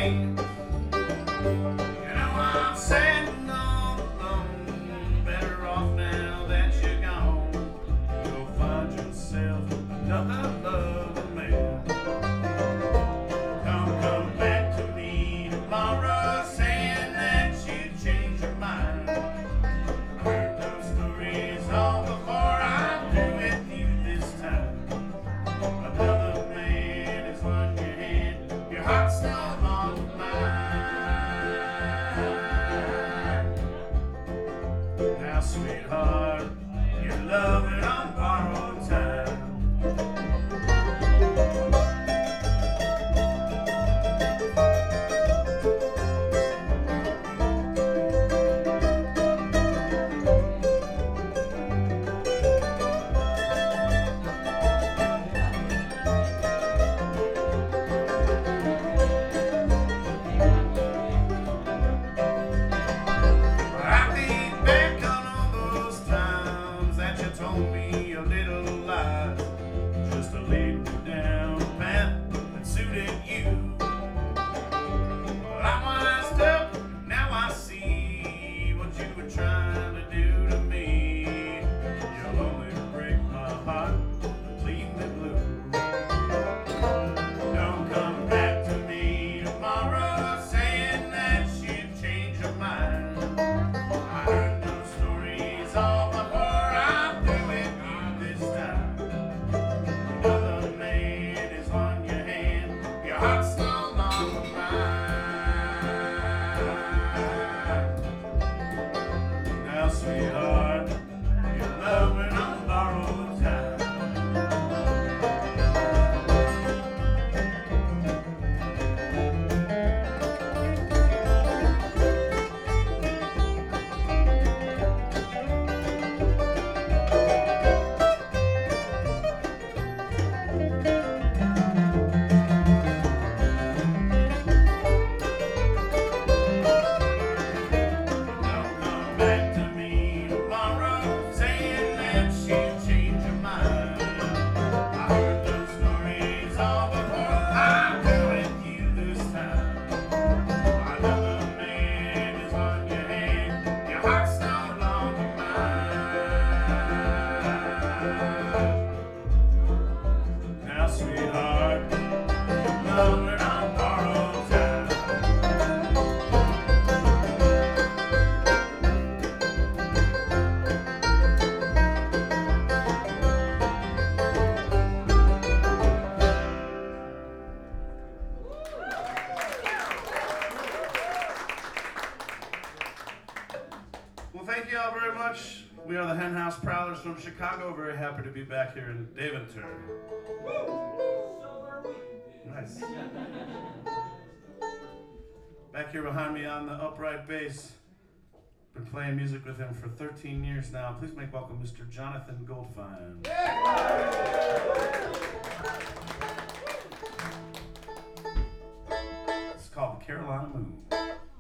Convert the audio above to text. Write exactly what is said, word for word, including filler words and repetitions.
remains. You know I'm sitting all alone, better off now that you're gone. You'll find yourself another loving man. Don't come back to me tomorrow saying that you changed your mind. I heard those stories all before I'm through with you this time. Another man is on your hand, your heart's still on mine. Now, sweetheart, you're loving on borrowed time. I think back on all those times that you told me a little lies, just to lead me down a path that suited you. Well, I'm wised up, now I see what you were trying to do to me. You'll only break my heart, leave me blue. Don't come back to me tomorrow saying that you've changed your mind. I heard those stories all before I'm through with you this time. Another man is on your hand, your heart's still on mine. Now, sweetheart, you're loving on borrowed time. Don't come back to me tomorrow saying that you changed your mind. I heard those stories all before I'm through with you this time. Another man is on your hand, your heart's no longer mine. Now, sweetheart, you're loving on borrowed time. Well, thank you all very much. We are the Hen House Prowlers from Chicago. Very happy to be back here in Daventry. Nice. Back here behind me on the upright bass. Been playing music with him for thirteen years now. Please make welcome Mister Jonathan Goldfine. It's called the Carolina Moon.